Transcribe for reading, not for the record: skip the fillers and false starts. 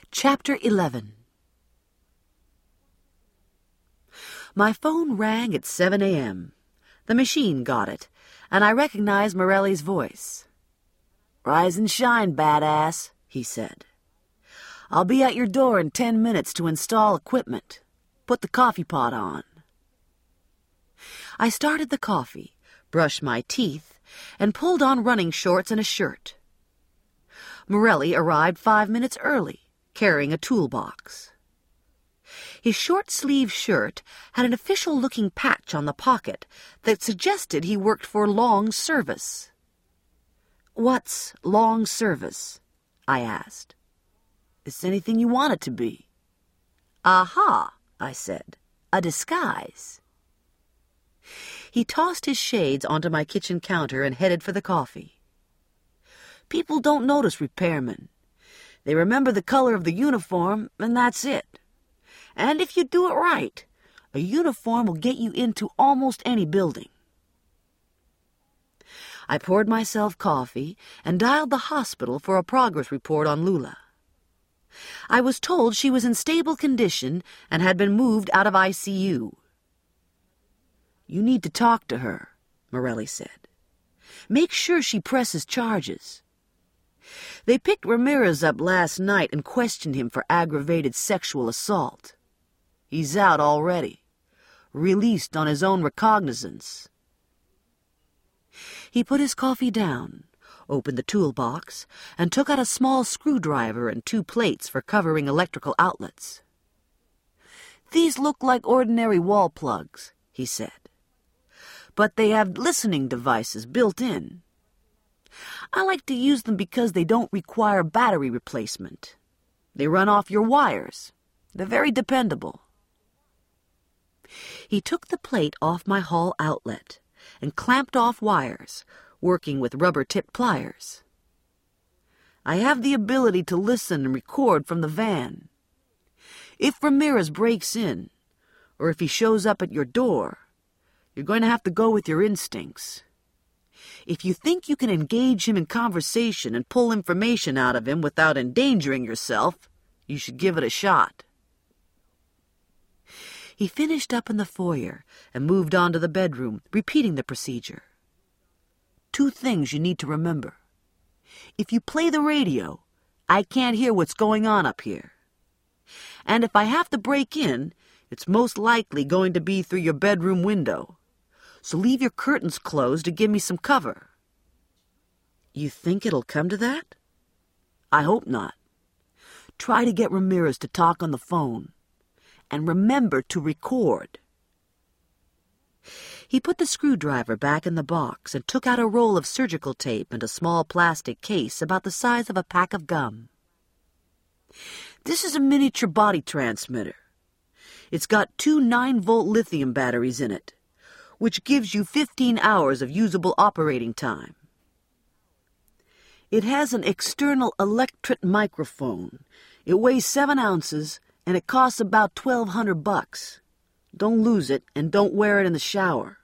Chapter 11. My phone rang at 7 a.m. The machine got it, and I recognized Morelli's voice. "Rise and shine, badass," he said. "I'll be at your door in 10 minutes to install equipment. Put the coffee pot on." I started the coffee, brushed my teeth, and pulled on running shorts and a shirt. Morelli arrived 5 minutes early, carrying a toolbox. His short-sleeved shirt had an official-looking patch on the pocket that suggested he worked for long service. "What's long service?" I asked. "It's anything you want it to be." "Aha," I said. "A disguise." He tossed his shades onto my kitchen counter and headed for the coffee. "People don't notice repairmen. They remember the color of the uniform, and that's it. And if you do it right, a uniform will get you into almost any building." I poured myself coffee and dialed the hospital for a progress report on Lula. I was told she was in stable condition and had been moved out of ICU. "You need to talk to her," Morelli said. "Make sure she presses charges. They picked Ramirez up last night and questioned him for aggravated sexual assault. He's out already, released on his own recognizance." He put his coffee down, opened the toolbox, and took out a small screwdriver and 2 plates for covering electrical outlets. "These look like ordinary wall plugs," he said, "but they have listening devices built in. I like to use them because they don't require battery replacement. They run off your wires. They're very dependable." He took the plate off my hall outlet and clamped off wires, working with rubber-tipped pliers. "I have the ability to listen and record from the van. If Ramirez breaks in, or if he shows up at your door, you're going to have to go with your instincts. If you think you can engage him in conversation and pull information out of him without endangering yourself, you should give it a shot." He finished up in the foyer and moved on to the bedroom, repeating the procedure. "2 things you need to remember. If you play the radio, I can't hear what's going on up here. And if I have to break in, it's most likely going to be through your bedroom window. So leave your curtains closed to give me some cover." "You think it'll come to that?" "I hope not. Try to get Ramirez to talk on the phone. And remember to record." He put the screwdriver back in the box and took out a roll of surgical tape and a small plastic case about the size of a pack of gum. "This is a miniature body transmitter. It's got 2 9-volt lithium batteries in it, which gives you 15 hours of usable operating time. It has an external electret microphone. It weighs 7 ounces, and it costs about $1,200. Don't lose it, and don't wear it in the shower.